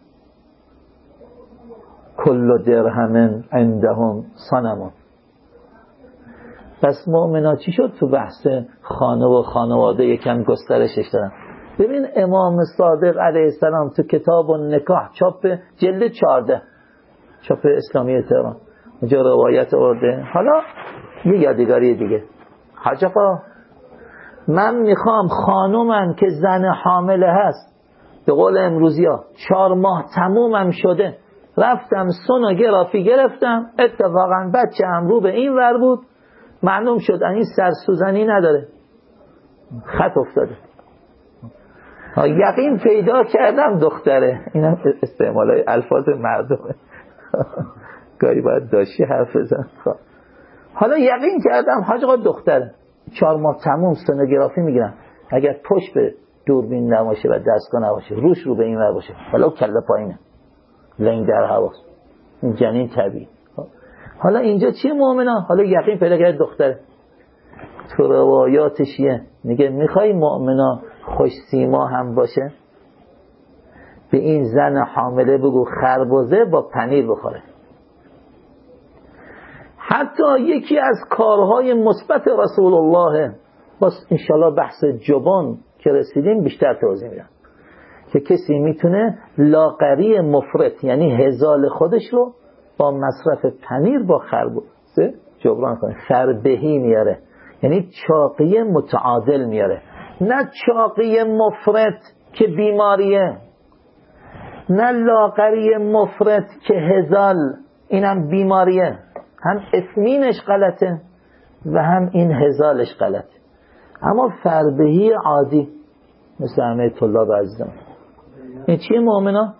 کل درهم عندهم صنم. پس مؤمنا چی شد تو بحث خانه و خانواده یکم گسترشش دارن؟ ببین امام صادق علیه السلام تو کتاب النکاح چاپ جلد 14 چاپ اسلامی تهران اونجا روایت آورده. حالا یه یادگاری دیگه، حاج آقا من میخوام خانومم که زن حامله هست، به قول امروزی ها 4 ماه تمومم شده، رفتم سونوگرافی گرفتم، اتفاقا بچه هم رو به این ور بود، معلوم شد این سرسوزنی نداره، خط افتاده، یقین پیدا کردم دختره. این هم استعمال های الفاظ مردمه گاهی باید داشتی حرف بزن. حالا یقین کردم حاج آقا دختره، 4 ماه تموم سونوگرافی میگیرم، اگر پشت به دوربین نباشه و دستگاه نباشه، روش رو به این ور باشه، ولو کله پایینه، لنگ در هواست، این جنین طبیعی. حالا اینجا چیه مؤمنا؟ حالا یقین پیدا کرد دختره. تو روایاتشیه میگه میخوای مؤمنا خوش سیما هم باشه، به این زن حامله بگو خربزه با پنیر بخوره. حتی یکی از کارهای مثبت رسول الله، باز انشالله بحث جبان که رسیدیم بیشتر توضیح میدم، که کسی میتونه لاغری مفرط یعنی هزال خودش رو با مصرف پنیر با خربزه جبران کنه. خربهی میاره یعنی چاقی متعادل میاره، نه چاقی مفرط که بیماریه، نه لاغری مفرط که هزال اینم بیماریه، هم اسمینش غلطه و هم این هزالش غلطه. اما فربهی عادی مثل همه طلاب عزیزم این چیه مؤمنا؟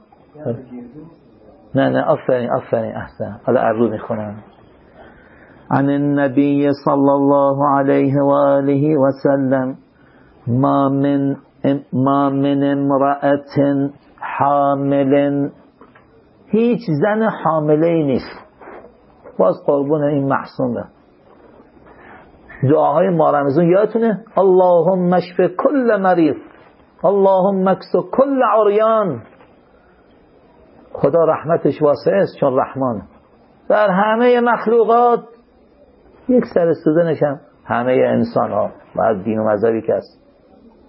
نه آفرین احسن. حالا ارو میخونم. عن النبي صلى الله عليه وآله وسلم ما من امرأة حامل، هیچ زن حامله نیست. باز قربون این محسومه. دعاهای ما رمضان یادتونه؟ اللهم اشف كل مریض، اللهم اکس كل عریان. خدا رحمتش واسع است چون رحمان، در همه مخلوقات یک سر سوزنش هم همه انسان ها بعد دین و مذهبی که هست.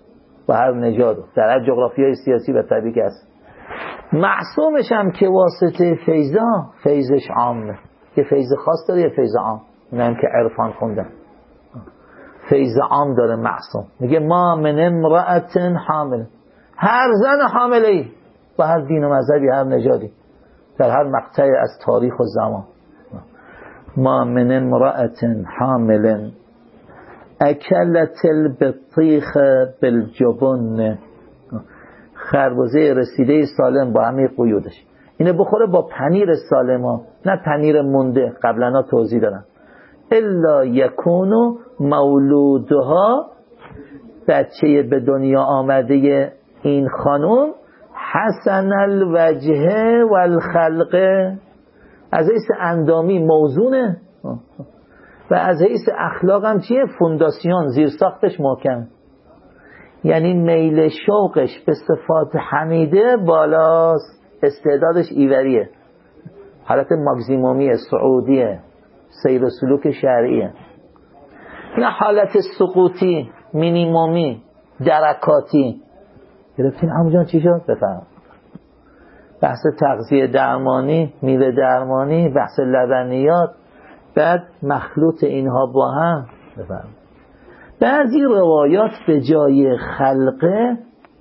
با هر نژاد در هر جغرافیای سیاسی و طبیعی است. معصومش هم که واسطه فیضش عامه. یه فیض خاص داره، یه فیض عام. اونم که عرفان خوندن فیض عام داره معصوم. میگه ما من امرأت حامل، هر زن حامله ای با هر دین و مذهبی هر نژادی در هر مقطعی از تاریخ و زمان، ما من امرأت حامل اکلت البطیخ بالجبن، خربزه رسیده سالم با همه قیودش اینه بخوره با پنیر سالم ها، نه پنیر مونده. قبلا توضیح دادم الا یکونو مولودها، بچه به دنیا آمده این خانم حسن الوجه والخلقه، از حیث اندامی موزونه و از حیث اخلاق هم چیه؟ فونداسیون، زیر ساختش محکم. یعنی میل شوقش به صفات حمیده بالاست، استعدادش ایوریه، حالت ماکزیمومی سعودیه، سیر و سلوک شرعیه، نه حالت سقوطی مینیمومی درکاتی. گرفتین همونجا چی شد؟ بفهم. بحث تغذیه درمانی، میوه درمانی، بحث لبنیات، بعد مخلوط اینها با هم. بفهم. بعضی روایات به جای خلقه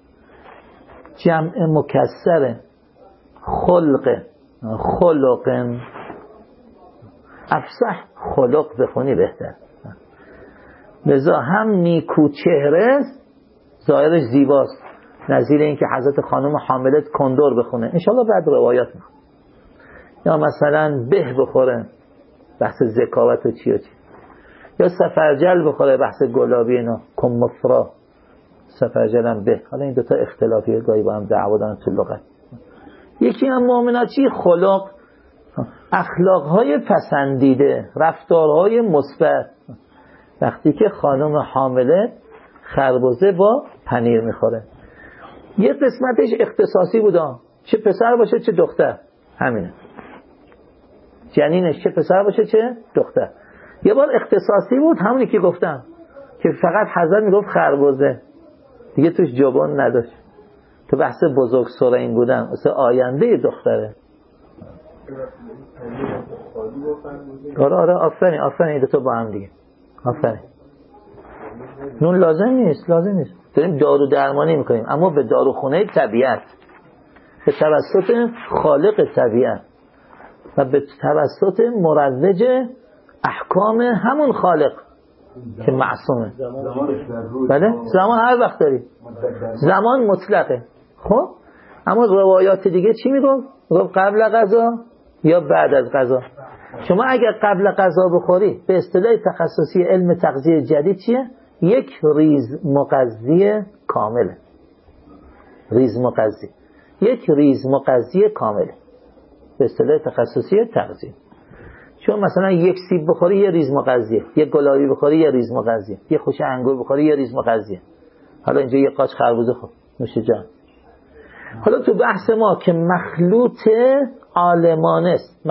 جمع مکسره، خلقه، خلقن، افصح خلق بخونی بهتر. لذا هم نیکو چهره ظاهرش زیباست، نظیر این که حضرت خانم حاملت کندور بخونه انشالله بعد روایات میخونه، یا مثلا به بخوره بحث ذکاوت و چی و چی، یا سفرجل بخوره بحث گلابی اینا، کم مفرا سفرجل هم به. حالا این دوتا اختلافیه، گاهی با هم دعوا دارن تو لغت. یکی هم مؤمنات چی؟ خلق، اخلاقهای پسندیده، رفتارهای مثبت. وقتی که خانم حامله خربزه با پنیر میخوره، یه قسمتش اختصاصی بودا، چه پسر باشه چه دختر، همینه، جنینش چه پسر باشه چه دختر. یه بار اختصاصی بود، همونی که گفتم که فقط حضرت میگفت خربزه، دیگه توش جبن نداشت. تو بحث بزرگ سرین بودن مثل آینده دختره. آره آفرین دو تا با هم دیگه. آفرین. نون لازم نیست. داریم دارو درمانی میکنیم، اما به داروخونه طبیعت، به توسط خالق طبیعت و به توسط مروج احکام همون خالق که معصومه. بله زمان هر وقت داری، زمان مطلقه. خب اما روایات دیگه چی میگفت؟ میگفت قبل غذا یا بعد از غذا. شما اگر قبل غذا بخوری، به اصطلاح تخصصی علم تغذیه جدید چیه؟ یک ریز مغذی کامله. یک ریز مغذی کامله به اصطلاح تخصصی تغذیه. چون مثلا یک سیب بخوری یه ریز مغذیه، یک گلابی بخوری یه ریز مغذیه، یه خوشه انگور بخوری یه ریز مغذیه. حالا اینجا یه قاچ خربوزه خور، نوش جان. حالا تو بحث ما که مخلوط عالمانه است،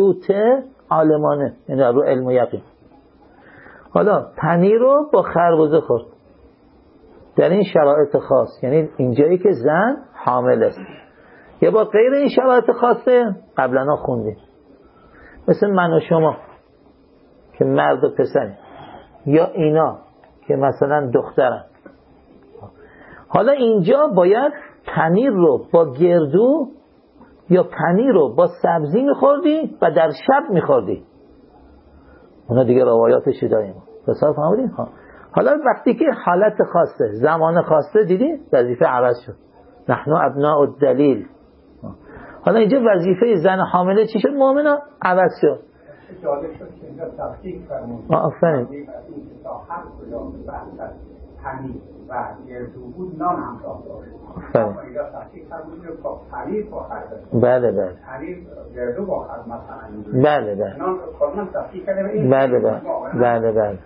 یعنی رو علم و یقین. حالا پنیر رو با خربوزه خورد در این شرایط خاص، یعنی اینجایی که زن حامل است. یه بار غیر این شرایط خاصه قبلا خوندیم، مثل من و شما که مرد و پسری، یا اینا که مثلا دخترن. حالا اینجا باید پنیر رو با گردو یا پنیر رو با سبزی میخوردی و در شب میخوردی. اونا دیگه روایاتشی داریم. بسیار فهمیدیم. حالا وقتی که حالت خاصه، زمان خاصه، دیدی وظیفه عوض شد. نحن ابناء الدلیل. حالا اینجا وظیفه زن حامله چی شد؟ مؤمنه عوض شد. آفرین. و گردو بود نان هم داشت. بله. پنیر گردو با مثلا. بله. نان کاملا تفکیک کرده این. بله.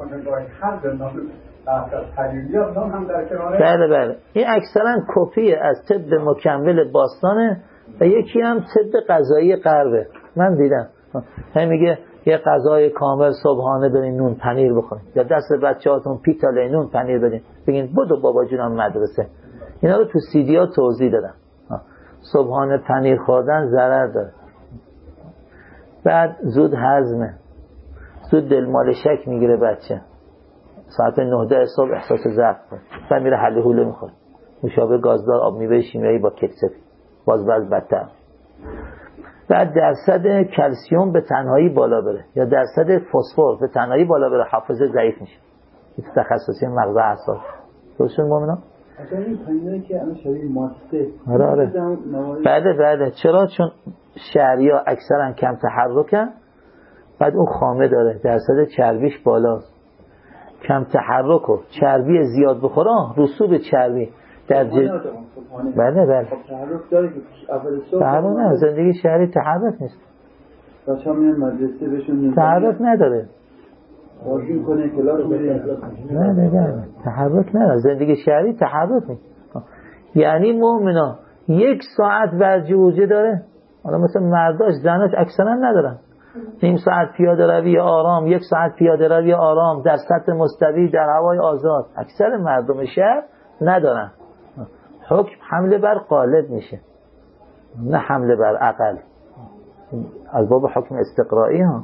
بله. این اکثرا کپی از طب مکمل باستانه و یکی هم طب غذایی غربه. من دیدم. هم میگه یه غذای کامل صبحانه برین نون پنیر بخورین، یا دست بچه‌هاتون پیتاله نون پنیر بدین، بگین بدو بابا جونم مدرسه. اینا رو تو سیدیا توضیح دادم. صبحانه پنیر خوردن ضرر داره، بعد زود هضمه، زود دلمال شک میگیره بچه، ساعت 9 صبح احساس ضعف کنه، بعد میره حله حوله میخوره، مشابه گازدار، آب میوه شیمیایی با کتسب، باز بدتر. بعد درصد کلسیوم به تنهایی بالا بره یا درصد فسفر به تنهایی بالا بره، حافظه ضعیف میشه. این تخصصی مغز اعصاب. درست مومنا؟ اصلا این پنیری که الان شبیه ماسته. آره. بله چرا؟ چون شهریا اکثرا کم تحرکن، بعد اون خامه داره، درصد چربیش بالاست. کم تحرک و چربی زیاد بخوره، رسوب چربی در بله تحرک داره که اول صبح نه، زندگی شهری تحرک نیست. بچه‌ها میان مدرسه بهشون تحرک نداره، بازی می‌کنه، کلاس میره. نه تحرک نداره، زندگی شهری تحرک نیست. یعنی مؤمنا 1 ساعت ورزی داره، حالا مثلا مرداش زناش اکثرا ندارن. نیم ساعت پیاده روی آرام، 1 ساعت پیاده روی آرام در سطح مستوی در هوای آزاد، اکثر مردم شهر ندارن. حکم حمله بر غالب میشه، نه حمله بر اقل، از باب حکم استقرایی ها.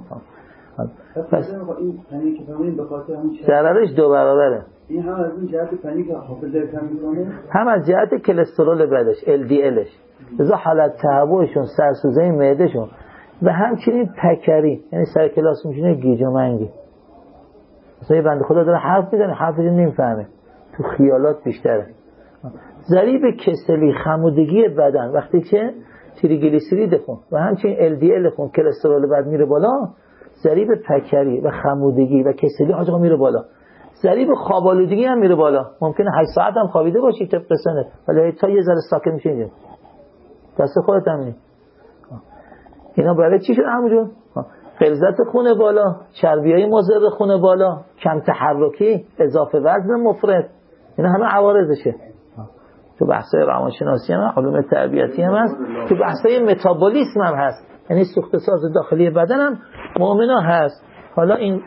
پس این پنیر که فهمیم به خاطر همون ضررش 2 برابره. این هم از اون جهت پنیر که حافظه کم میکنه، هم از جهت کلسترول بدش LDLش، لذا حالت تهوعشون، سرسوزه معدهشون و همچنین پکری، یعنی سر کلاس میشینه گیج و منگی. مثلا یه بنده خدا داره حرف میزنه، حرفش نمیفهمه، تو خیالات بیشتره. ضریب کسلی، خمودگی بدن وقتی که تریگلیسیرید خون و همچنین LDL خون، کلسترول بد میره بالا، ضریب پکری و خمودگی و کسلی آقا میره بالا، ضریب خوابالودگی هم میره بالا. ممکنه 8 ساعت هم خوابیده باشی طبق سنت، ولی تا یه ذره ساکت میشه اینجا دست خودت هم نیست. اینا برای چی شد همونجور؟ غلظت خون بالا، چربیای مضر خون بالا، کم تحرکی، اضافه وزن مفرط، اینا همه عوارضشه. تو بحثای روانشناسی هم، علوم تربیتی هم هست، تو بحثای متابولیسم هم هست، یعنی سوخت ساز داخلی بدن هم مؤمنا هست. حالا این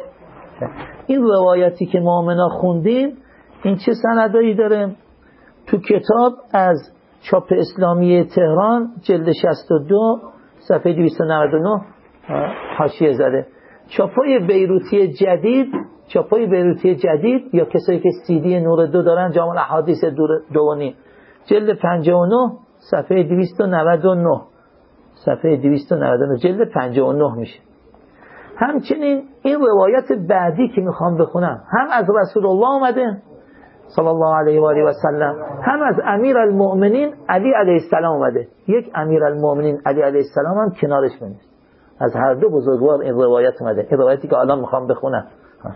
این روایتی که مؤمنا خوندیم، این چه سندایی داره؟ تو کتاب از چاپ اسلامی تهران جلد 62 صفحه 299 حاشیه زده. چاپای بیروتی جدید یا کسایی که CD نور 2 دارن، جامع الاحادیث دوانی جلد 59 صفحه 299 جلد 59 میشه. همچنین این روایت بعدی که میخوام بخونم هم از رسول الله اومده صلی الله علیه و آله و سلم، هم از امیرالمؤمنین علی علیه السلام اومده. یک امیرالمؤمنین علی علیه السلام هم کنارش بنویس. از هر دو بزرگوار این روایت اومده. این روایتی که الان میخوام بخونم.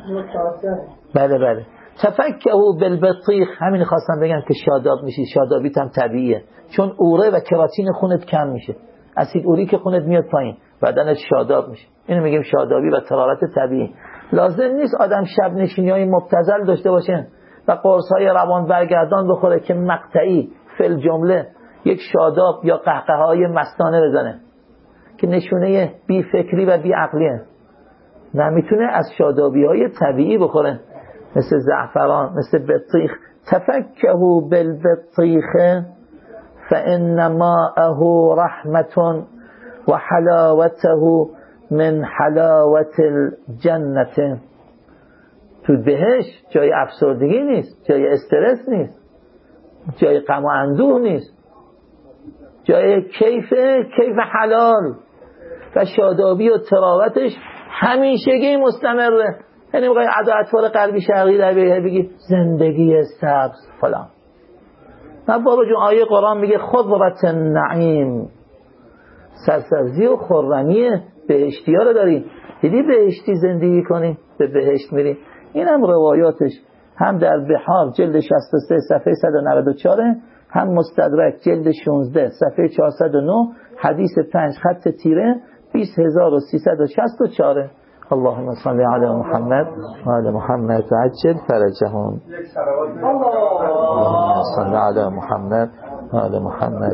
بله. تفکه بالبطیخ، همین خواستم بگم که شاداب میشی. شادابیت هم طبیعیه، چون اوره و کراتین خونت کم میشه، اسید اوریک خونت میاد پایین، بدنت شاداب میشه. اینو میگیم شادابی و طراوت طبیعی. لازم نیست آدم شب نشینی‌های مبتذل داشته باشه و قرص‌های روان برگردان بخوره که مقطعی فل جمله یک شاداب یا قهقه‌های مستانه بزنه که نشونه بی فکری و بی عقلیه. نه، میتونه از شادابی‌های طبیعی بخوره، مثل زعفران، مثل بطیخ. تفکه بالبطیخ فإن ماءه رحمة وحلاوته من حلاوة الجنة. تو بهشت جای افسردگی نیست، جای استرس نیست، جای غم و اندوه نیست، جای کیف حلال و شادابی و تراوتش همیشگی مستمره. یعنی بقای اطوار قلبی شرقی در بگی زندگی سبز فلان. نه بابا جون، آیه قرآن میگه خضرة النعیم، سرسبزی و خرمی بهشتی ها رو داری. دیدی بهشتی زندگی کنی، به بهشت میری. این هم روایاتش هم در بحار جلد 63 صفحه 194، هم مستدرک جلد 16 صفحه 409 حدیث 5 خط تیره 20364. اللهم صل علی محمد و آل محمد عجل فرجهم. اللهم صل علی محمد و آل محمد